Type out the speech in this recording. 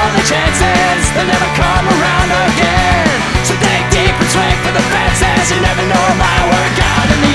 all the chances, they'll never come around again. So dig deep and swing for the fences, you never know, it might work out in the